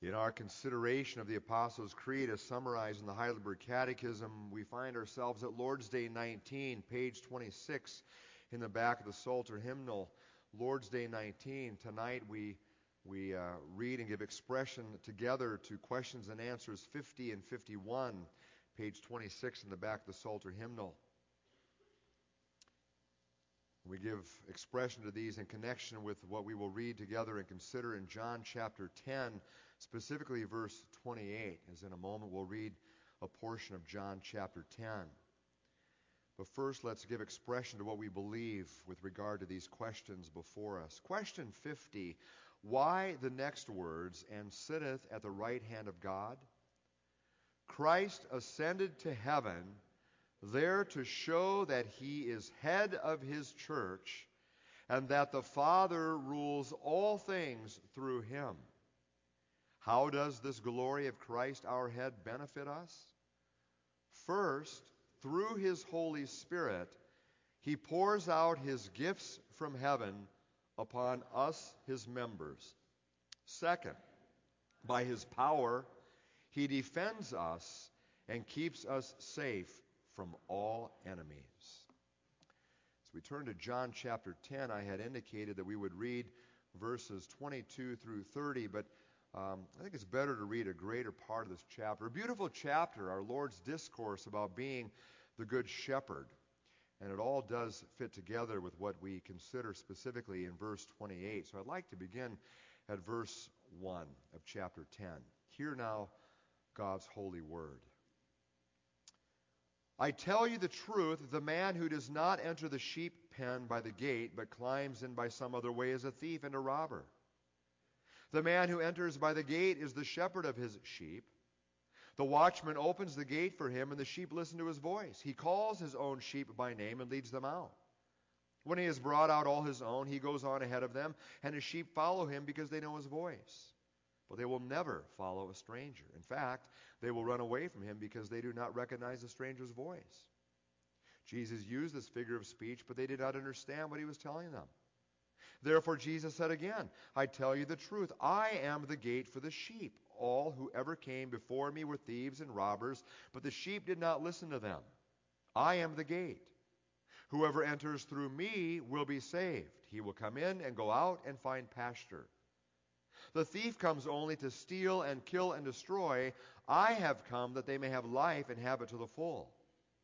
In our consideration of the Apostles' Creed as summarized in the Heidelberg Catechism, we find ourselves at Lord's Day 19, page 26, in the back of the Psalter hymnal. Lord's Day 19. Tonight we read and give expression together to questions and answers 50 and 51, page 26 in the back of the Psalter hymnal. We give expression to these in connection with what we will read together and consider in John chapter 10, specifically verse 28, as in a moment we'll read a portion of John chapter 10. But first, let's give expression to what we believe with regard to these questions before us. Question 50, why the next words, and sitteth at the right hand of God? Christ ascended to heaven, there to show that he is head of his church, and that the Father rules all things through him. How does this glory of Christ our head benefit us? First, through his Holy Spirit, he pours out his gifts from heaven upon us, his members. Second, by his power, he defends us and keeps us safe from all enemies. As we turn to John chapter 10, I had indicated that we would read verses 22 through 30, but I think it's better to read a greater part of this chapter. A beautiful chapter, our Lord's discourse about being the Good Shepherd. And it all does fit together with what we consider specifically in verse 28. So I'd like to begin at verse 1 of chapter 10. Hear now God's holy word. I tell you the truth, the man who does not enter the sheep pen by the gate, but climbs in by some other way is a thief and a robber. The man who enters by the gate is the shepherd of his sheep. The watchman opens the gate for him, and the sheep listen to his voice. He calls his own sheep by name and leads them out. When he has brought out all his own, he goes on ahead of them, and his sheep follow him because they know his voice. But they will never follow a stranger. In fact, they will run away from him because they do not recognize the stranger's voice. Jesus used this figure of speech, but they did not understand what he was telling them. Therefore Jesus said again, I tell you the truth, I am the gate for the sheep. All who ever came before me were thieves and robbers, but the sheep did not listen to them. I am the gate. Whoever enters through me will be saved. He will come in and go out and find pasture. The thief comes only to steal and kill and destroy. I have come that they may have life and have it to the full.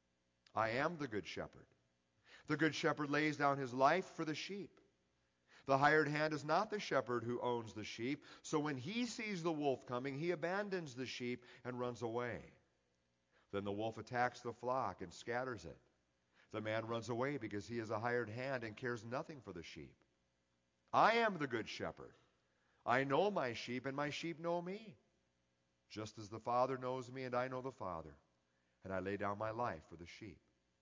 I am the good shepherd. The good shepherd lays down his life for the sheep. The hired hand is not the shepherd who owns the sheep, so when he sees the wolf coming, he abandons the sheep and runs away. Then the wolf attacks the flock and scatters it. The man runs away because he is a hired hand and cares nothing for the sheep. I am the good shepherd. I know my sheep, and my sheep know me. Just as the Father knows me, and I know the Father, and I lay down my life for the sheep.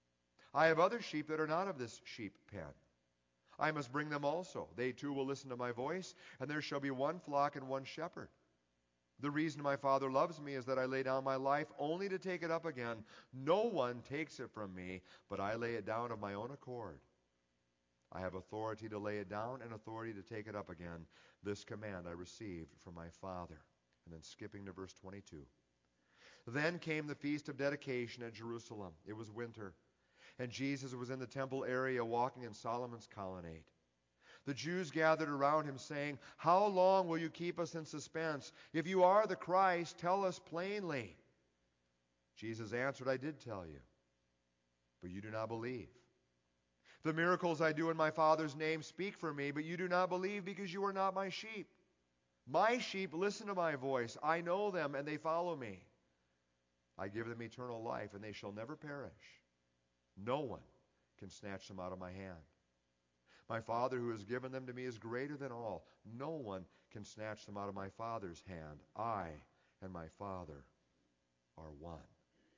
I have other sheep that are not of this sheep pen. I must bring them also. They too will listen to my voice, and there shall be one flock and one shepherd. The reason my Father loves me is that I lay down my life only to take it up again. No one takes it from me, but I lay it down of my own accord. I have authority to lay it down and authority to take it up again. This command I received from my Father. And then skipping to verse 22. Then came the feast of dedication at Jerusalem. It was winter, and Jesus was in the temple area walking in Solomon's colonnade. The Jews gathered around him saying, How long will you keep us in suspense? If you are the Christ, tell us plainly. Jesus answered, I did tell you, but you do not believe. The miracles I do in my Father's name speak for me, but you do not believe because you are not my sheep. My sheep listen to my voice. I know them, and they follow me. I give them eternal life, and they shall never perish. No one can snatch them out of my hand. My Father who has given them to me is greater than all. No one can snatch them out of my Father's hand. I and my Father are one.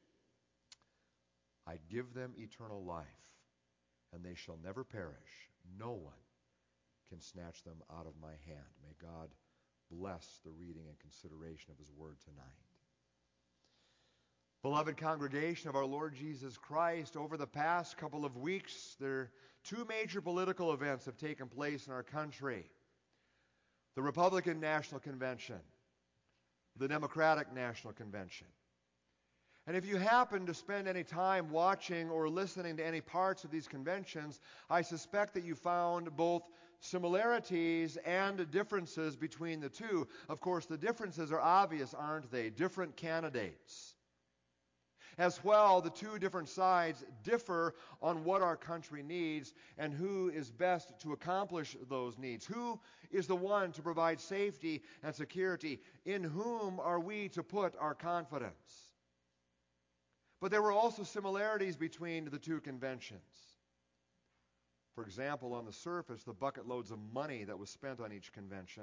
I give them eternal life, and they shall never perish. No one can snatch them out of my hand. May God bless the reading and consideration of his word tonight. Beloved congregation of our Lord Jesus Christ, over the past couple of weeks, two major political events have taken place in our country. The Republican National Convention the Democratic National Convention. And if you happen to spend any time watching or listening to any parts of these conventions, I suspect that you found both similarities and differences between the two. Of course, the differences are obvious, aren't they? Different candidates. As well, the two different sides differ on what our country needs and who is best to accomplish those needs. Who is the one to provide safety and security? In whom are we to put our confidence? But there were also similarities between the two conventions. For example, on the surface, the bucket loads of money that was spent on each convention,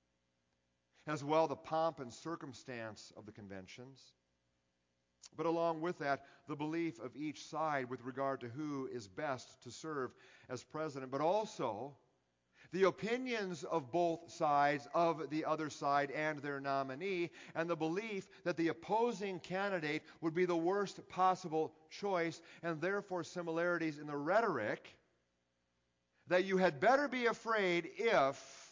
as well the pomp and circumstance of the conventions. But along with that, the belief of each side with regard to who is best to serve as president, but also the opinions of both sides, of the other side and their nominee, and the belief that the opposing candidate would be the worst possible choice, and therefore similarities in the rhetoric that you had better be afraid if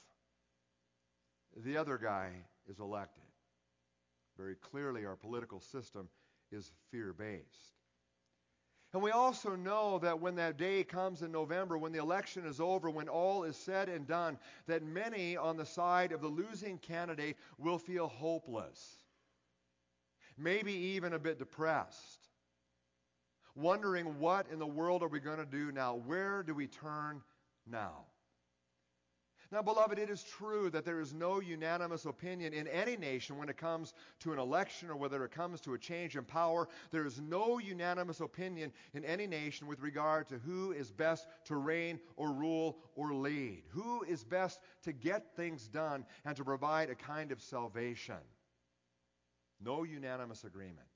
the other guy is elected. Very clearly, our political system is fear-based. And we also know that when that day comes in November, when the election is over, when all is said and done, that many on the side of the losing candidate will feel hopeless, maybe even a bit depressed, wondering what in the world are we going to do now? Where do we turn now? Now, beloved, it is true that there is no unanimous opinion in any nation when it comes to an election or whether it comes to a change in power. There is no unanimous opinion in any nation with regard to who is best to reign or rule or lead, who is best to get things done and to provide a kind of salvation. No unanimous agreement.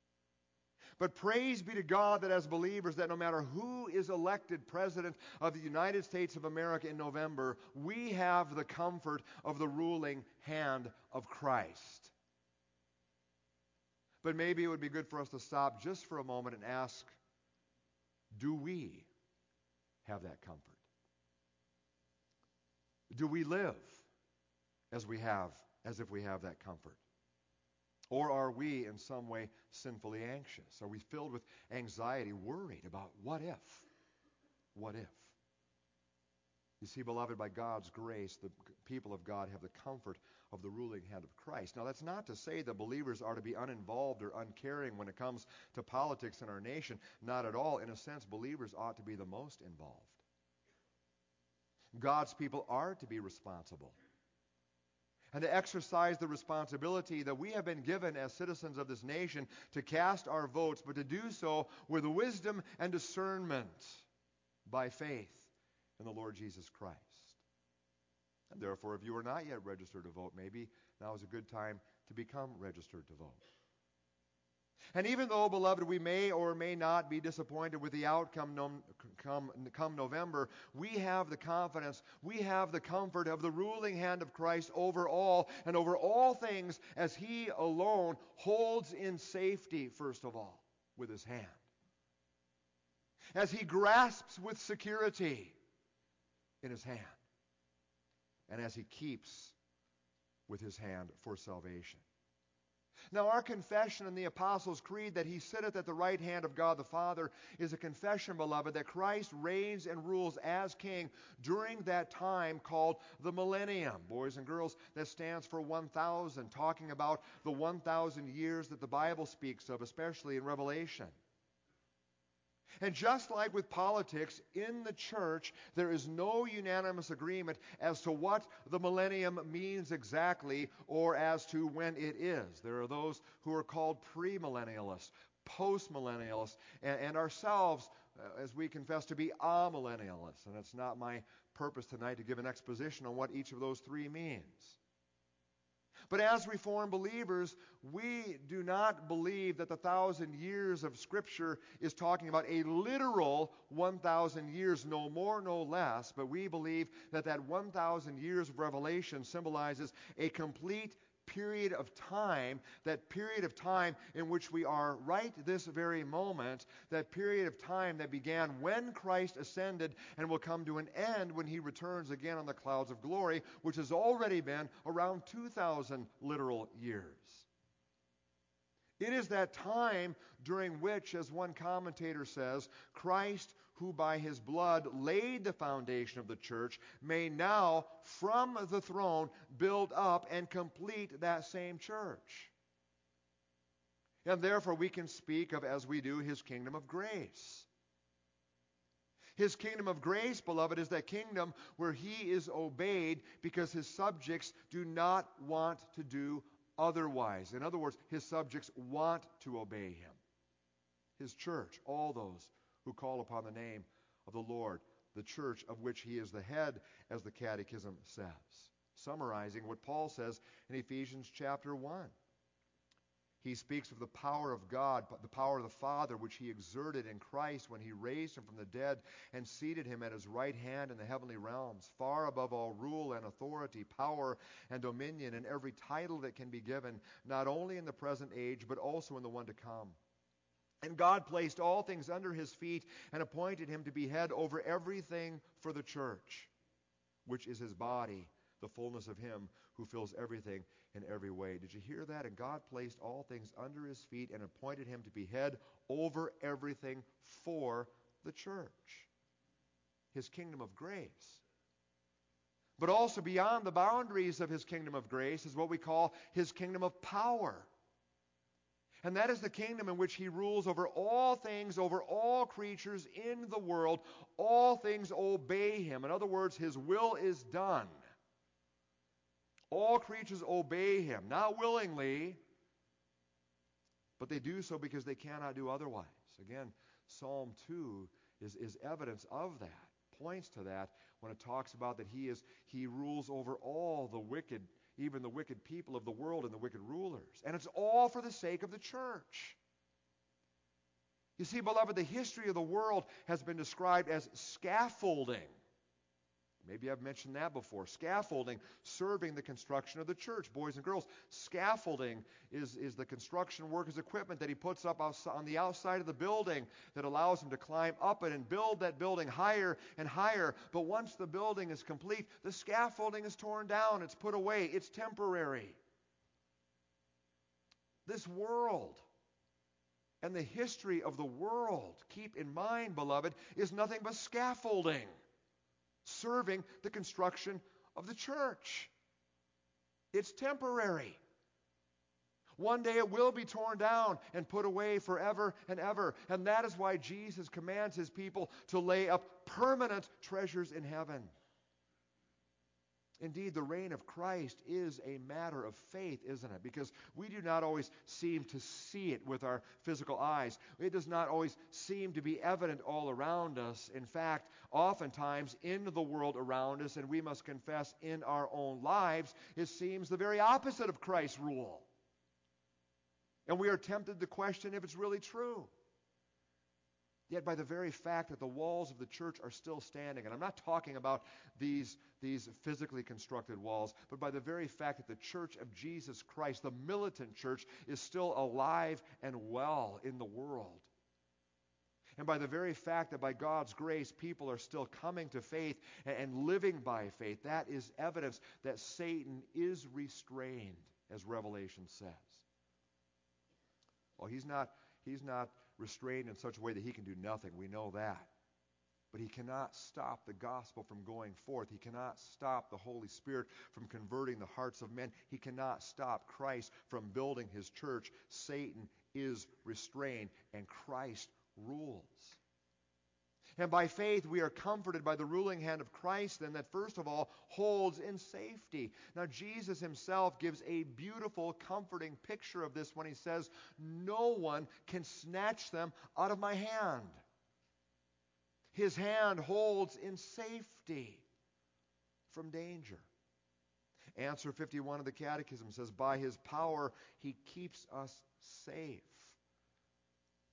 But praise be to God that as believers, that no matter who is elected President of the United States of America in November, we have the comfort of the ruling hand of Christ. But maybe it would be good for us to stop just for a moment and ask, do we have that comfort? Do we live as if we have that comfort? Or are we in some way sinfully anxious? Are we filled with anxiety, worried about what if? What if? You see, beloved, by God's grace, the people of God have the comfort of the ruling hand of Christ. Now, that's not to say that believers are to be uninvolved or uncaring when it comes to politics in our nation. Not at all. In a sense, believers ought to be the most involved. God's people are to be responsible and to exercise the responsibility that we have been given as citizens of this nation to cast our votes, but to do so with wisdom and discernment by faith in the Lord Jesus Christ. And therefore, if you are not yet registered to vote, maybe now is a good time to become registered to vote. And even though, beloved, we may or may not be disappointed with the outcome come November, we have the confidence, we have the comfort of the ruling hand of Christ over all and over all things, as He alone holds in safety, first of all, with His hand. As He grasps with security in His hand. And as He keeps with His hand for salvation. Now, our confession in the Apostles' Creed that He sitteth at the right hand of God the Father is a confession, beloved, that Christ reigns and rules as King during that time called the millennium. Boys and girls, that stands for 1,000, talking about the 1,000 years that the Bible speaks of, especially in Revelation. And just like with politics, in the church, there is no unanimous agreement as to what the millennium means exactly or as to when it is. There are those who are called premillennialists, postmillennialists, and ourselves, as we confess, to be amillennialists. And it's not my purpose tonight to give an exposition on what each of those three means. But as Reformed believers, we do not believe that the 1,000 years of Scripture is talking about a literal 1,000 years, no more, no less. But we believe that that 1,000 years of Revelation symbolizes a complete period of time, that period of time in which we are right this very moment, that period of time that began when Christ ascended and will come to an end when he returns again on the clouds of glory, which has already been around 2,000 literal years. It is that time during which, as one commentator says, Christ, who by his blood laid the foundation of the church, may now from the throne build up and complete that same church. And therefore we can speak of, as we do, his kingdom of grace. His kingdom of grace, beloved, is that kingdom where he is obeyed because his subjects do not want to do otherwise. In other words, his subjects want to obey him. His church, all those who call upon the name of the Lord, the church of which he is the head, as the Catechism says. Summarizing what Paul says in Ephesians chapter 1. He speaks of the power of God, the power of the Father, which he exerted in Christ when he raised him from the dead and seated him at his right hand in the heavenly realms, far above all rule and authority, power and dominion, and every title that can be given, not only in the present age, but also in the one to come. And God placed all things under his feet and appointed him to be head over everything for the church, which is his body, the fullness of him who fills everything in every way. Did you hear that? And God placed all things under his feet and appointed him to be head over everything for the church. His kingdom of grace. But also beyond the boundaries of his kingdom of grace is what we call his kingdom of power. And that is the kingdom in which he rules over all things, over all creatures in the world. All things obey him. In other words, his will is done. All creatures obey him, not willingly, but they do so because they cannot do otherwise. Again, Psalm 2 is evidence of that, points to that when it talks about that he rules over all the wicked, even the wicked people of the world and the wicked rulers. And it's all for the sake of the church. You see, beloved, the history of the world has been described as scaffolding. Maybe I've mentioned that before. Scaffolding, serving the construction of the church, boys and girls. Scaffolding is the construction workers' equipment that he puts up on the outside of the building that allows him to climb up it and build that building higher and higher. But once the building is complete, the scaffolding is torn down. It's put away. It's temporary. This world and the history of the world, keep in mind, beloved, is nothing but scaffolding, serving the construction of the church. It's temporary. One day it will be torn down and put away forever and ever. And that is why Jesus commands his people to lay up permanent treasures in heaven. Indeed, the reign of Christ is a matter of faith, isn't it? Because we do not always seem to see it with our physical eyes. It does not always seem to be evident all around us. In fact, oftentimes in the world around us, and we must confess in our own lives, it seems the very opposite of Christ's rule. And we are tempted to question if it's really true. Yet by the very fact that the walls of the church are still standing, and I'm not talking about these physically constructed walls, but by the very fact that the church of Jesus Christ, the militant church, is still alive and well in the world. And by the very fact that by God's grace people are still coming to faith and living by faith, that is evidence that Satan is restrained, as Revelation says. Well, he's not restrained in such a way that he can do nothing. We know that. But he cannot stop the gospel from going forth. He cannot stop the Holy Spirit from converting the hearts of men. He cannot stop Christ from building his church. Satan is restrained, and Christ rules. And by faith we are comforted by the ruling hand of Christ, then, that first of all holds in safety. Now Jesus himself gives a beautiful, comforting picture of this when he says, "No one can snatch them out of my hand." His hand holds in safety from danger. Answer 51 of the Catechism says, "By his power he keeps us safe."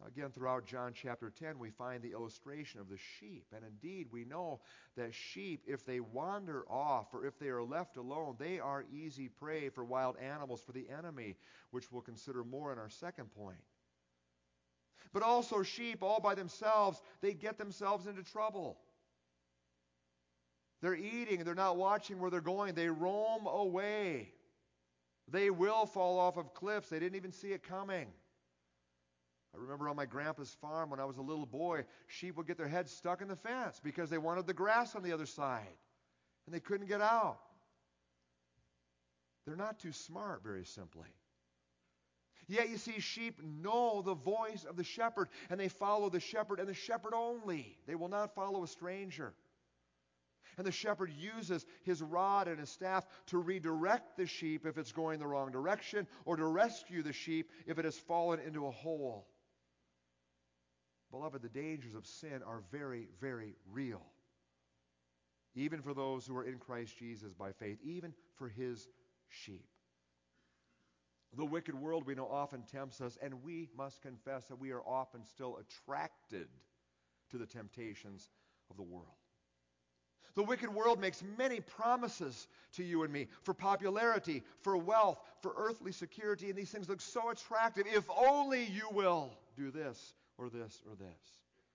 Again, throughout John chapter 10, we find the illustration of the sheep. And indeed, we know that sheep, if they wander off or if they are left alone, they are easy prey for wild animals, for the enemy, which we'll consider more in our second point. But also sheep, all by themselves, they get themselves into trouble. They're eating, they're not watching where they're going. They roam away. They will fall off of cliffs. They didn't even see it coming. I remember on my grandpa's farm when I was a little boy, sheep would get their heads stuck in the fence because they wanted the grass on the other side. And they couldn't get out. They're not too smart, very simply. Yet you see, sheep know the voice of the shepherd, and they follow the shepherd and the shepherd only. They will not follow a stranger. And the shepherd uses his rod and his staff to redirect the sheep if it's going the wrong direction, or to rescue the sheep if it has fallen into a hole. Beloved, the dangers of sin are very, very real. Even for those who are in Christ Jesus by faith, even for his sheep. The wicked world, we know, often tempts us, and we must confess that we are often still attracted to the temptations of the world. The wicked world makes many promises to you and me for popularity, for wealth, for earthly security, and these things look so attractive. If only you will do this or this or this.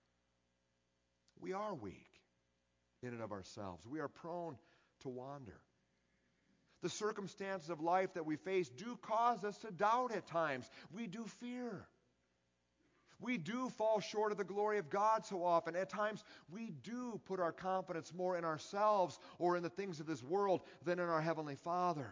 We are weak in and of ourselves. We are prone to wander. The circumstances of life that we face do cause us to doubt at times. We do fear. We do fall short of the glory of God so often. At times, we do put our confidence more in ourselves or in the things of this world than in our Heavenly Father.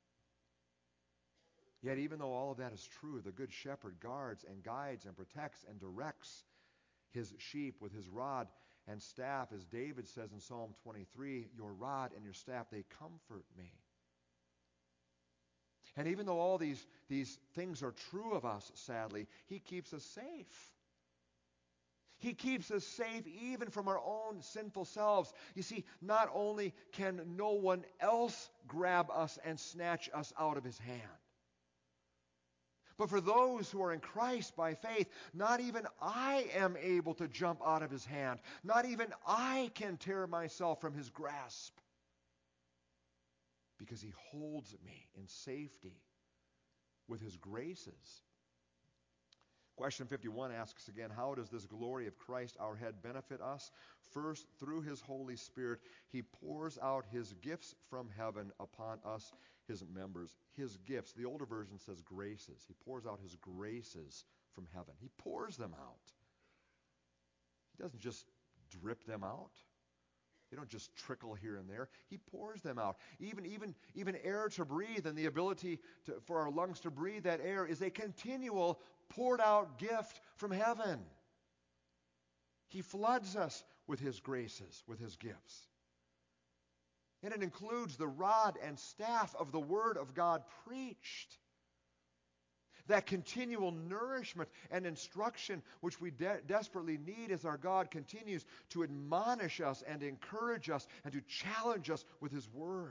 Yet even though all of that is true, the Good Shepherd guards and guides and protects and directs his sheep with his rod and staff. As David says in Psalm 23, your rod and your staff, they comfort me. And even though all these things are true of us, sadly, he keeps us safe. He keeps us safe even from our own sinful selves. You see, not only can no one else grab us and snatch us out of his hand, but for those who are in Christ by faith, not even I am able to jump out of his hand. Not even I can tear myself from his grasp, because he holds me in safety with his graces. Question 51 asks again, how does this glory of Christ our head benefit us? First, through his Holy Spirit, he pours out his gifts from heaven upon us, his members. His gifts. The older version says graces. He pours out his graces from heaven. He pours them out. He doesn't just drip them out. They don't just trickle here and there. He pours them out. Even air to breathe and the ability for our lungs to breathe that air is a continual poured out gift from heaven. He floods us with his graces, with his gifts. And it includes the rod and staff of the Word of God preached. That continual nourishment and instruction which we desperately need as our God continues to admonish us and encourage us and to challenge us with his Word.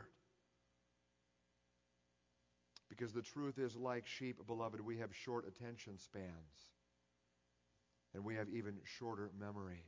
Because the truth is, like sheep, beloved, we have short attention spans. And we have even shorter memories.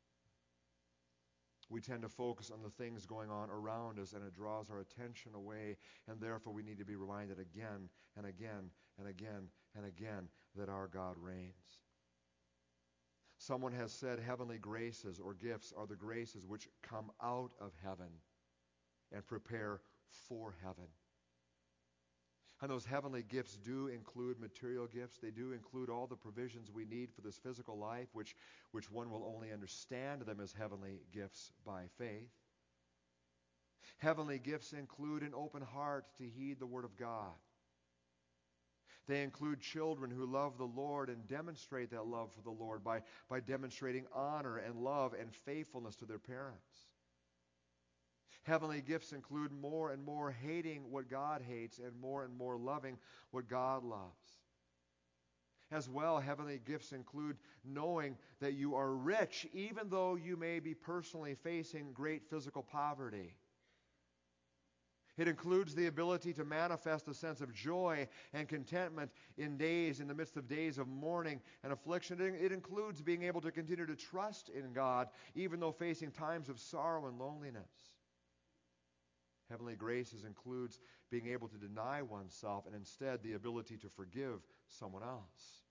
We tend to focus on the things going on around us, and it draws our attention away, and therefore we need to be reminded again and again and again and again that our God reigns. Someone has said heavenly graces or gifts are the graces which come out of heaven and prepare for heaven. And those heavenly gifts do include material gifts. They do include all the provisions we need for this physical life, which one will only understand them as heavenly gifts by faith. Heavenly gifts include an open heart to heed the Word of God. They include children who love the Lord and demonstrate that love for the Lord by demonstrating honor and love and faithfulness to their parents. Heavenly gifts include more and more hating what God hates and more loving what God loves. As well, heavenly gifts include knowing that you are rich even though you may be personally facing great physical poverty. It includes the ability to manifest a sense of joy and contentment in the midst of days of mourning and affliction. It includes being able to continue to trust in God, even though facing times of sorrow and loneliness. Heavenly graces includes being able to deny oneself and instead the ability to forgive someone else.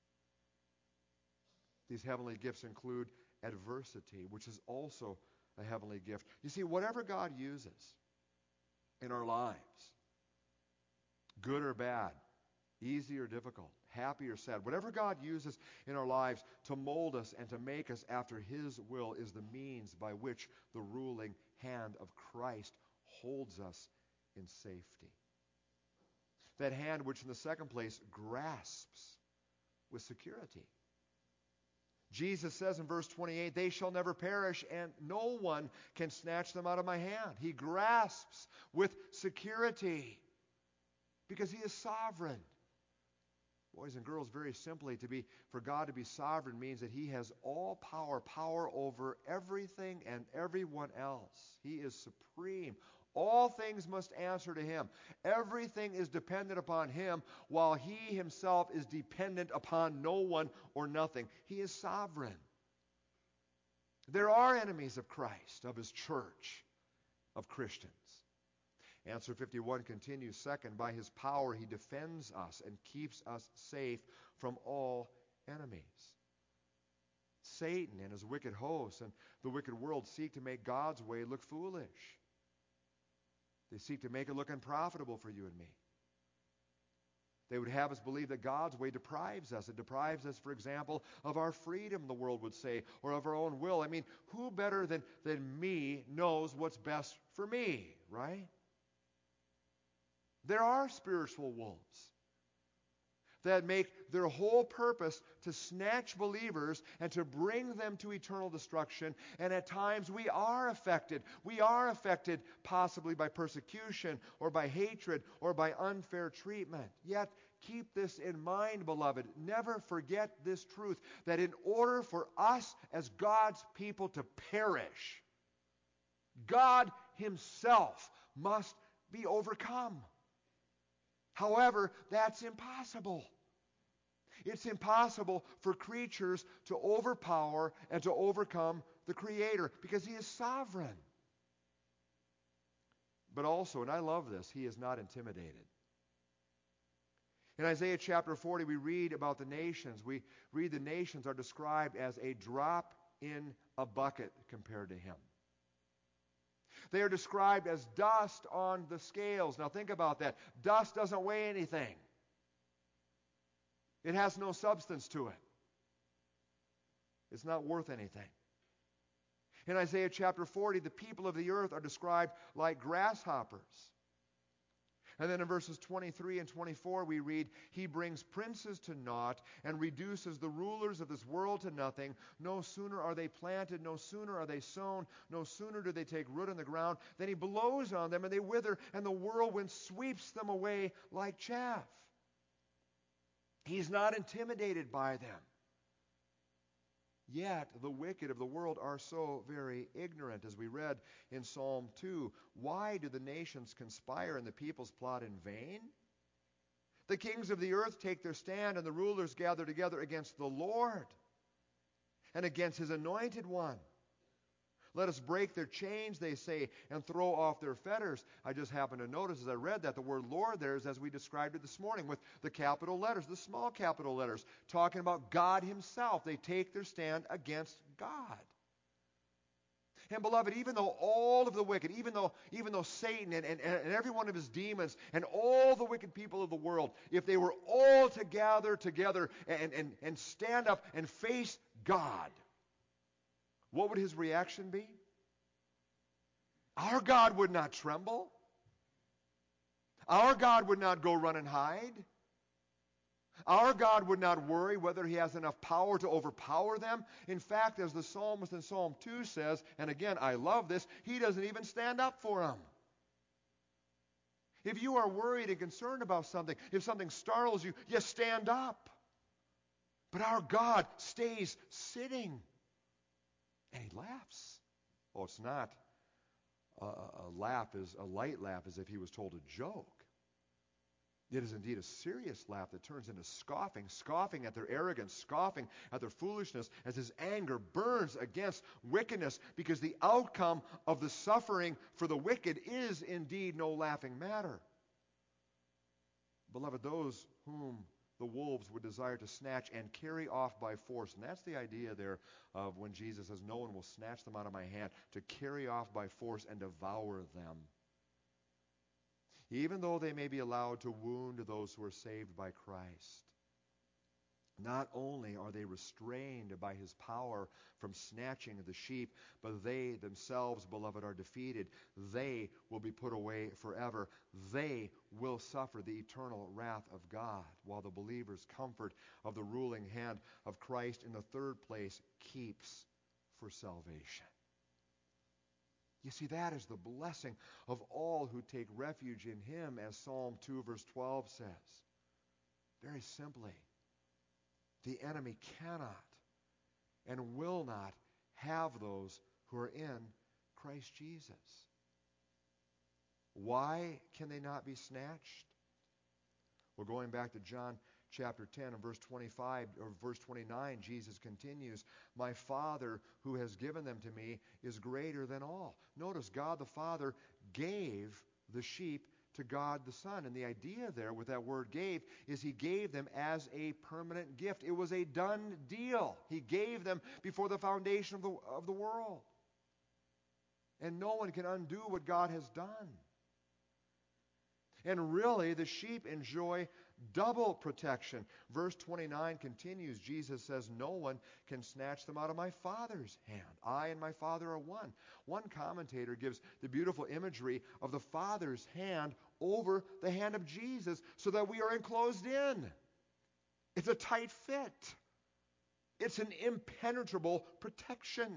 These heavenly gifts include adversity, which is also a heavenly gift. You see, whatever God uses in our lives, good or bad, easy or difficult, happy or sad, whatever God uses in our lives to mold us and to make us after His will is the means by which the ruling hand of Christ holds us in safety. That hand which in the second place grasps with security. Jesus says in verse 28, "They shall never perish, and no one can snatch them out of my hand." He grasps with security because He is sovereign. Boys and girls, very simply, for God to be sovereign means that He has all power over everything and everyone else. He is supreme. All things must answer to Him. Everything is dependent upon Him, while He Himself is dependent upon no one or nothing. He is sovereign. There are enemies of Christ, of His church, of Christians. Answer 51 continues, second, by His power He defends us and keeps us safe from all enemies. Satan and his wicked hosts and the wicked world seek to make God's way look foolish. They seek to make it look unprofitable for you and me. They would have us believe that God's way deprives us. It deprives us, for example, of our freedom, the world would say, or of our own will. I mean, who better than me knows what's best for me, right? There are spiritual wolves that make their whole purpose to snatch believers and to bring them to eternal destruction. And at times we are affected. We are affected possibly by persecution or by hatred or by unfair treatment. Yet keep this in mind, beloved. Never forget this truth, that in order for us as God's people to perish, God Himself must be overcome. However, that's impossible. It's impossible for creatures to overpower and to overcome the Creator because He is sovereign. But also, and I love this, He is not intimidated. In Isaiah chapter 40, we read about the nations. We read the nations are described as a drop in a bucket compared to Him. They are described as dust on the scales. Now think about that. Dust doesn't weigh anything. It has no substance to it. It's not worth anything. In Isaiah chapter 40, the people of the earth are described like grasshoppers. And then in verses 23 and 24 we read, "He brings princes to naught and reduces the rulers of this world to nothing. No sooner are they planted, no sooner are they sown, no sooner do they take root in the ground, than He blows on them and they wither, and the whirlwind sweeps them away like chaff." He's not intimidated by them. Yet the wicked of the world are so very ignorant, as we read in Psalm 2. "Why do the nations conspire and the peoples plot in vain? The kings of the earth take their stand, and the rulers gather together against the Lord and against His anointed one. Let us break their chains," they say, "and throw off their fetters." I just happened to notice as I read that the word Lord there is as we described it this morning, with the capital letters, the small capital letters, talking about God Himself. They take their stand against God. And beloved, even though all of the wicked, even though Satan and every one of his demons and all the wicked people of the world, if they were all to gather together and stand up and face God, what would His reaction be? Our God would not tremble. Our God would not go run and hide. Our God would not worry whether He has enough power to overpower them. In fact, as the psalmist in Psalm 2 says, and again, I love this, He doesn't even stand up for them. If you are worried and concerned about something, if something startles you, you stand up. But our God stays sitting. And He laughs. Oh, it's not a light laugh as if he was told a joke. It is indeed a serious laugh that turns into scoffing, scoffing at their arrogance, scoffing at their foolishness, as his anger burns against wickedness, because the outcome of the suffering for the wicked is indeed no laughing matter. Beloved, those whom the wolves would desire to snatch and carry off by force, and that's the idea there of when Jesus says, no one will snatch them out of my hand, to carry off by force and devour them. Even though they may be allowed to wound those who are saved by Christ, not only are they restrained by his power from snatching the sheep, but they themselves, beloved, are defeated. They will be put away forever. They will suffer the eternal wrath of God, while the believer's comfort of the ruling hand of Christ in the third place keeps for salvation. You see, that is the blessing of all who take refuge in him, as Psalm 2 verse 12 says. Very simply, the enemy cannot and will not have those who are in Christ Jesus. Why can they not be snatched? Well, going back to John chapter 10 and verse 25 or verse 29, Jesus continues, my Father who has given them to me is greater than all. Notice God the Father gave the sheep to God the Son. And the idea there with that word gave is he gave them as a permanent gift. It was a done deal. He gave them before the foundation of the world. And no one can undo what God has done. And really, the sheep enjoy double protection. Verse 29 continues. Jesus says, no one can snatch them out of my Father's hand. I and my Father are one. One commentator gives the beautiful imagery of the Father's hand over the hand of Jesus so that we are enclosed in. It's a tight fit. It's an impenetrable protection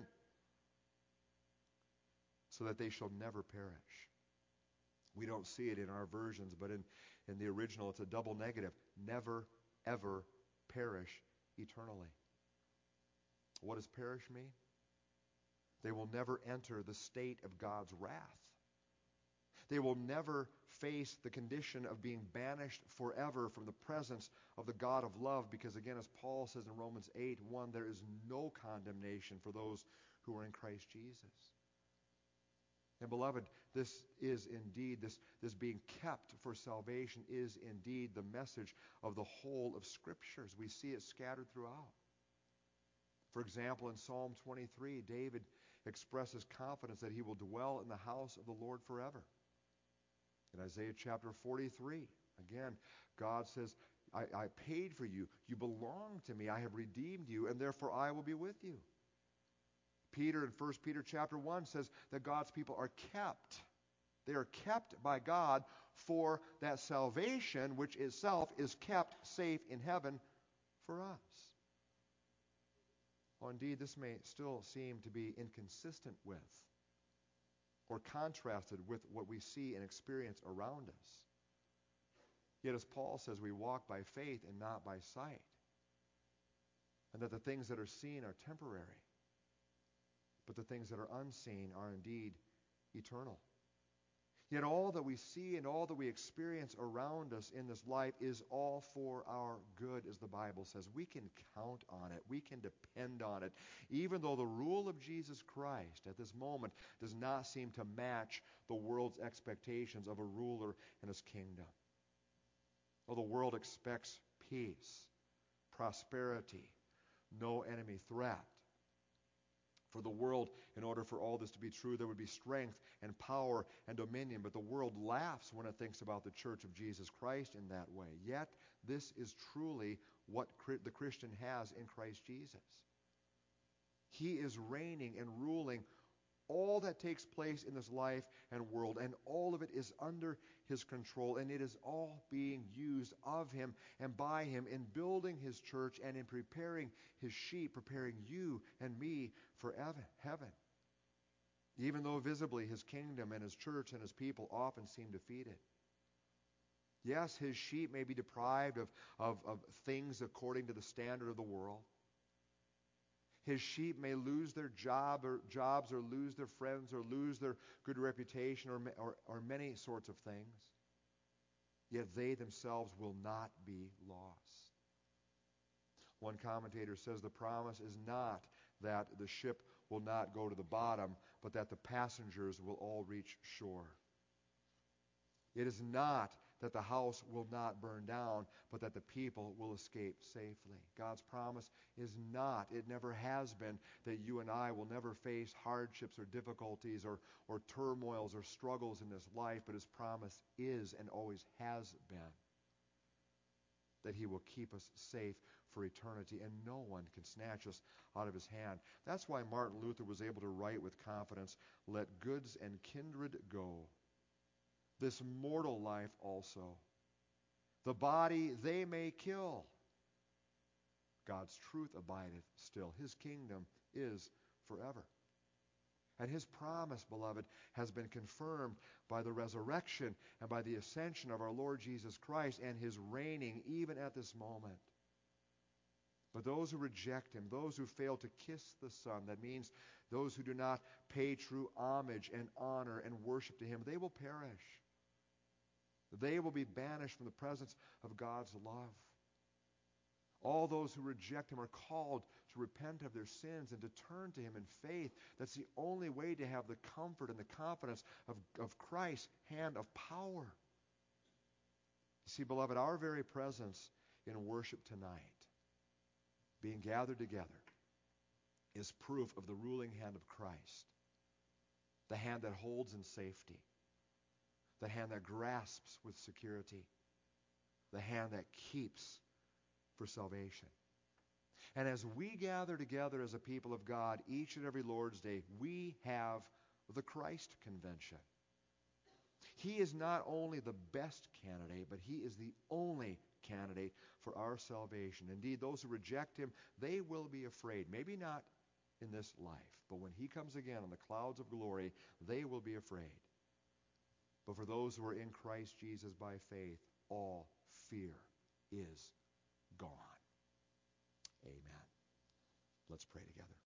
so that they shall never perish. We don't see it in our versions, but in the original it's a double negative. Never, ever perish eternally. What does perish mean? They will never enter the state of God's wrath. They will never face the condition of being banished forever from the presence of the God of love, because again, as Paul says in Romans 8:1, there is no condemnation for those who are in Christ Jesus. And beloved, this is indeed, this being kept for salvation is indeed the message of the whole of Scriptures. We see it scattered throughout. For example, in Psalm 23, David expresses confidence that he will dwell in the house of the Lord forever. In Isaiah chapter 43, again, God says, I paid for you. You belong to me. I have redeemed you, and therefore I will be with you. Peter in 1 Peter chapter 1 says that God's people are kept. They are kept by God for that salvation, which itself is kept safe in heaven for us. Well, indeed, this may still seem to be inconsistent with or contrasted with what we see and experience around us. Yet, as Paul says, we walk by faith and not by sight. And that the things that are seen are temporary. But the things that are unseen are indeed eternal. Yet all that we see and all that we experience around us in this life is all for our good, as the Bible says. We can count on it. We can depend on it. Even though the rule of Jesus Christ at this moment does not seem to match the world's expectations of a ruler and his kingdom. Well, the world expects peace, prosperity, no enemy threat. For the world, in order for all this to be true, there would be strength and power and dominion. But the world laughs when it thinks about the church of Jesus Christ in that way. Yet, this is truly what the Christian has in Christ Jesus. He is reigning and ruling all that takes place in this life and world, and all of it is under his control, and it is all being used of him and by him in building his church and in preparing his sheep, preparing you and me for heaven. Even though visibly his kingdom and his church and his people often seem defeated. Yes, his sheep may be deprived of things according to the standard of the world. His sheep may lose their jobs or lose their friends or lose their good reputation or many sorts of things. Yet they themselves will not be lost. One commentator says the promise is not that the ship will not go to the bottom, but that the passengers will all reach shore. It is not that the house will not burn down, but that the people will escape safely. God's promise is not, it never has been, that you and I will never face hardships or difficulties or turmoils or struggles in this life, but His promise is and always has been that He will keep us safe for eternity, and no one can snatch us out of His hand. That's why Martin Luther was able to write with confidence, "Let goods and kindred go, this mortal life also. The body they may kill. God's truth abideth still. His kingdom is forever." And His promise, beloved, has been confirmed by the resurrection and by the ascension of our Lord Jesus Christ and His reigning even at this moment. But those who reject Him, those who fail to kiss the Son, that means those who do not pay true homage and honor and worship to Him, they will perish. They will be banished from the presence of God's love. All those who reject Him are called to repent of their sins and to turn to Him in faith. That's the only way to have the comfort and the confidence of Christ's hand of power. See, beloved, our very presence in worship tonight, being gathered together, is proof of the ruling hand of Christ, the hand that holds in safety, the hand that grasps with security, the hand that keeps for salvation. And as we gather together as a people of God each and every Lord's Day, we have the Christ Convention. He is not only the best candidate, but He is the only candidate for our salvation. Indeed, those who reject Him, they will be afraid. Maybe not in this life, but when He comes again on the clouds of glory, they will be afraid. But for those who are in Christ Jesus by faith, all fear is gone. Amen. Let's pray together.